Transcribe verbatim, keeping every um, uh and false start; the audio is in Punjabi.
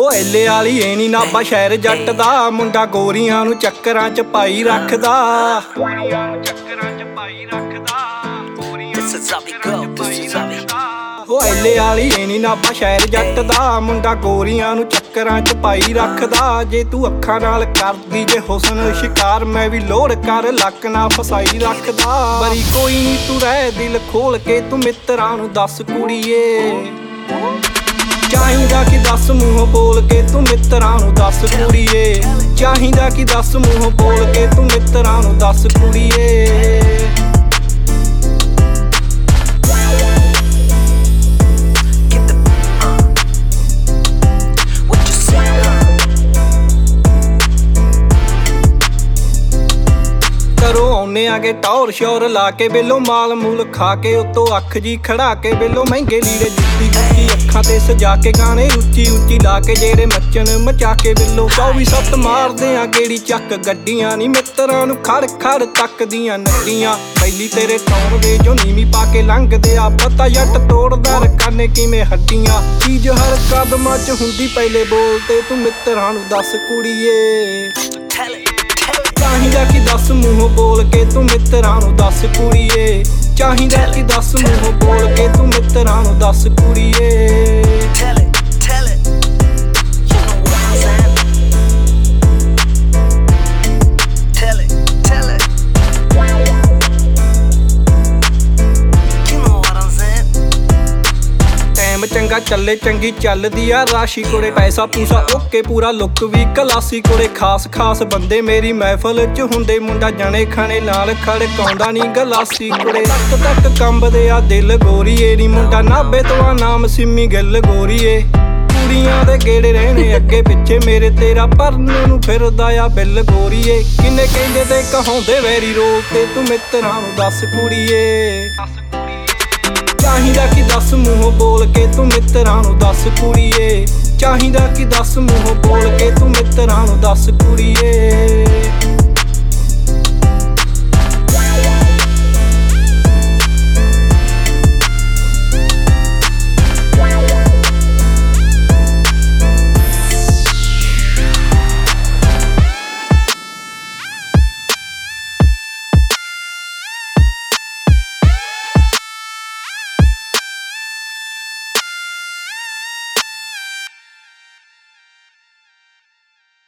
ਉਹ ਐਲੇ ਵਾਲੀ ਏ ਨੀ ਨਾਭਾ ਸ਼ਹਿਰ ਜੱਟ ਦਾ ਮੁੰਡਾ ਗੋਰੀਆਂ ਨੂੰ ਚੱਕਰਾਂ ਚ ਪਾਈ ਰੱਖਦਾ ਗੋਰੀਆਂ ਨੂੰ ਚੱਕਰਾਂ ਚ ਪਾਈ ਰੱਖਦਾ ਉਹ ਐਲੇ ਵਾਲੀ ਏ ਨੀ ਨਾਭਾ ਸ਼ਹਿਰ ਜੱਟ ਦਾ ਮੁੰਡਾ ਗੋਰੀਆਂ ਨੂੰ ਚੱਕਰਾਂ ਚ ਪਾਈ ਰੱਖਦਾ ਜੇ ਤੂੰ ਅੱਖਾਂ ਨਾਲ ਕਰਦੀ ਜੇ ਹੁਸਨ ਸ਼ਿਕਾਰ ਮੈਂ ਵੀ ਲੋੜ ਕਰ ਲੱਕ ਨਾ ਫਸਾਈ ਰੱਖਦਾ ਬਰੀ ਕੋਈ ਨੀ ਤੂੰ ਰਹਿ ਦਿਲ ਖੋਲ ਕੇ ਤੂੰ ਮਿੱਤਰਾਂ ਨੂੰ ਦੱਸ ਕੁੜੀਏ ਚਾਹੀਦਾ ਕਿ ਦੱਸ ਮੂੰਹੋਂ ਬੋਲ ਕੇ ਤੂੰ ਮਿੱਤਰਾਂ ਨੂੰ ਦੱਸ ਕੁੜੀਏ ਚਾਹੀਦਾ ਕਿ ਦੱਸ ਮੂੰਹੋਂ ਬੋਲ ਕੇ ਤੂੰ ਮਿੱਤਰਾਂ ਨੂੰ ਦੱਸ ਕੁੜੀਏ ਆਉਨੇ ਆਗੇ ਟੌਰ ਸ਼ੌਰ ਲਾ ਕੇ ਬੇਲੋ ਮਾਲ ਮੂਲ ਖਾ ਕੇ ਉੱਤੋਂ ਅੱਖ ਜੀ ਖੜਾ ਕੇ ਬੇਲੋ ਮਹਿੰਗੇ ਲੀੜੇ ਜੁੱਤੀ ਗੁੱਤੀ ਅੱਖਾਂ ਤੇ ਸਜਾ ਕੇ ਗਾਣੇ ਉੱਚੀ ਉੱਚੀ ਲਾ ਕੇ ਜਿਹੜੇ ਮੱਚਣ ਮਚਾ ਕੇ ਬੇਲੋ ਚੌਵੀ ਸੱਤ ਮਾਰਦੇ ਆ ਗੇੜੀ ਚੱਕ ਗੱਡੀਆਂ ਨੀ ਮਿੱਤਰਾਂ ਨੂੰ ਖੜ ਖੜ ਤੱਕਦੀਆਂ ਨੱਡੀਆਂ ਪਹਿਲੀ ਤੇਰੇ ਟੌਰ ਦੇ ਜੋ ਨੀਵੀਂ ਪਾ ਕੇ ਲੰਘਦੇ ਆ ਪਤਾ ਜੱਟ ਤੋੜਦਾ ਰਕਾਨੇ ਕਿਵੇਂ ਹੱਡੀਆਂ ਚੀਜ਼ ਹਰ ਕਦਮਾਂ ਚ ਹੁੰਦੀ ਪਹਿਲੇ ਬੋਲ ਤੇ ਤੂੰ ਮਿੱਤਰਾਂ ਨੂੰ ਦੱਸ ਕੁੜੀਏ ਚਾਹੀਦਾ ਕਿ ਦੱਸ ਮੂੰਹੋਂ ਬੋਲ ਕੇ ਤੂੰ ਮਿੱਤਰਾਂ ਨੂੰ ਦੱਸ ਕੁੜੀਏ ਚਾਹੀਦਾ ਕਿ ਦੱਸ ਮੂੰਹੋਂ ਬੋਲ ਕੇ ਤੂੰ ਮਿੱਤਰਾਂ ਨੂੰ ਦੱਸ ਕੁੜੀਏ ਚੰਗਾ ਚੱਲੇ ਚੰਗੀ ਚੱਲਦੀ ਆ ਰਾਸ਼ੀ ਕੋਲੇ ਪੈਸਾ ਪੂਸਾ ਓਕੇ ਪੂਰਾ ਲੁੱਕ ਵੀ ਕਲਾਸੀ ਕੋਲੇ ਖਾਸ ਖਾਸ ਬੰਦੇ ਮੇਰੀ ਮਹਿਫਲ ਚ ਹੁੰਦੇ ਮੁੰਡਾ ਜਣੇ ਖਾਣੇ ਨਾਲ ਖੜਕਾਉਂਦਾ ਨੀ ਗਲਾਸੀ ਕੋਲੇ ਤੱਕ ਤੱਕ ਕੰਬਦੇ ਆ ਦਿਲ ਗੋਰੀਏ ਨੀ ਮੁੰਡਾ ਨਾਭੇ ਤੋਂ ਆ ਨਾਮ ਸਿੰਮੀ ਗਿੱਲ ਗੋਰੀਏ ਕੁੜੀਆਂ ਦੇ ਗੇੜੇ ਰਹਿਣੇ ਅੱਗੇ ਪਿੱਛੇ ਮੇਰੇ ਤੇਰਾ ਪਰਨ ਨੂੰ ਫਿਰਦਾ ਆ ਬਿੱਲ ਗੋਰੀਏ ਕਿੰਨੇ ਕਹਿੰਦੇ ਤੇ ਕਹਾਉਂਦੇ ਵੈਰੀ ਰੋਲ ਤੇ ਤੂੰ ਮਿੱਤਰਾਂ ਨੂੰ ਦੱਸ ਕੁੜੀਏ ਚਾਹੀਦਾ ਕਿ ਦੱਸ ਮੂੰਹੋਂ ਬੋਲ ਕੇ ਤੂੰ ਮਿੱਤਰਾਂ ਨੂੰ ਦੱਸ ਕੁੜੀਏ ਚਾਹੀਦਾ ਕਿ ਦੱਸ ਮੂੰਹੋਂ ਬੋਲ ਕੇ ਤੂੰ ਮਿੱਤਰਾਂ ਨੂੰ ਦੱਸ ਕੁੜੀਏ।